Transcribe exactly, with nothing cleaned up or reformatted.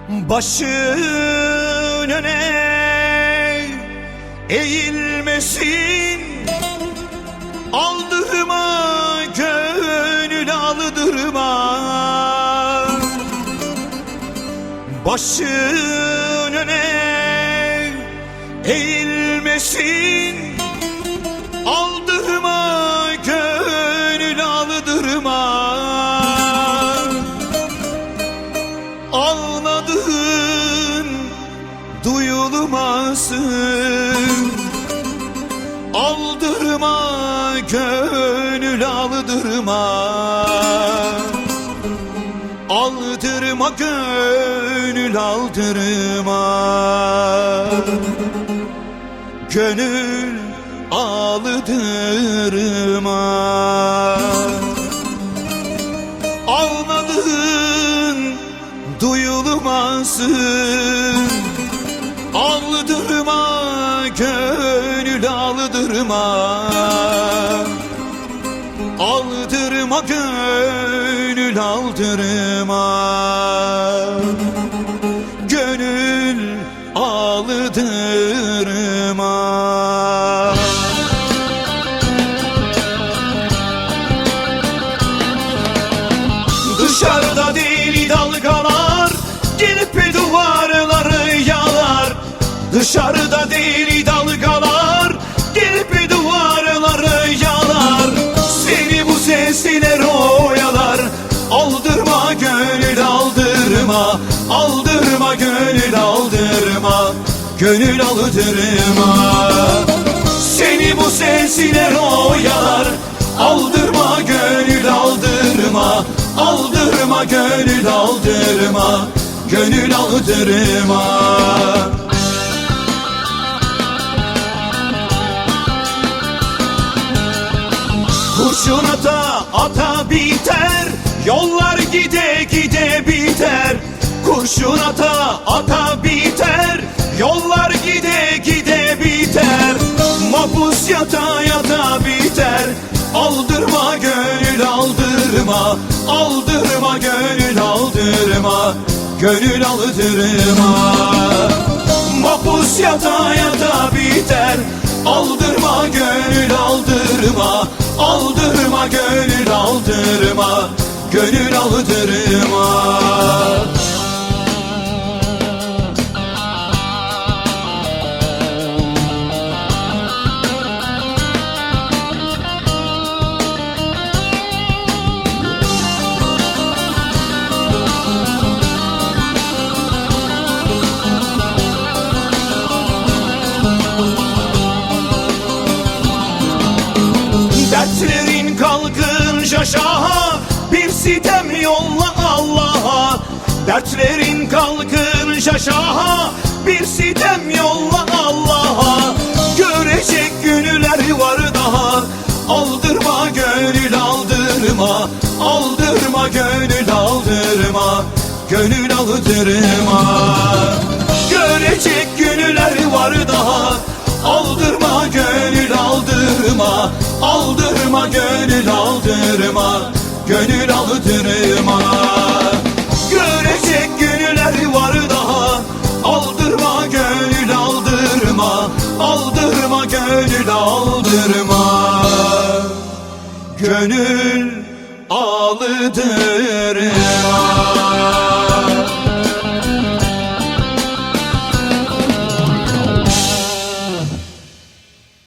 Başın öne eğilmesin, aldırma gönül aldırma. Başın öne eğilmesin, aldırma gönül aldırma. Ağladığın duyulmasın, aldırma gönül aldırma. Aldırma gönül aldırma. Gönül aldırma. Ağladığın duyulmasın, aldırma gönül aldırma. Aldırma gönül aldırma. Gönül aldırma. Dışarıda deli dalgalar gelip duvarları yalar. Dışarıda deli dalgalar gelip duvarları yalar. Seni bu sesler oyalar. Aldırma gönül aldırma. Aldırma gönül aldırma. Gönül aldırma. Seni bu sesler oyalar. Aldırma gönül aldırma. Aldırma gönül aldırma. Gönül aldırma. Kurşun ata ata biter, yollar gide gide biter. Kurşun ata ata biter, yollar gide gide biter. Mahpus yata yata biter. Aldırma gönül aldırma. Aldırma gönül aldırma. Gönül aldırma. Mahpus yata yata biter. Aldırma gönül aldırma. Aldırma gönül aldırma. Gönül aldırma. Dertlerin kalkınca şaha, bir sitem yolla Allah'a. Dertlerin kalkınca şaha, bir sitem yolla Allah'a. Görecek günler var daha. Aldırma gönül aldırma. Aldırma gönül aldırma. Gönül aldırma. Görecek günler var daha. Aldırma gönül aldırma. Aldırma gönül aldırma. Gönül aldırma. Görecek günler var daha. Aldırma gönül aldırma. Aldırma gönül aldırma. Gönül aldırma.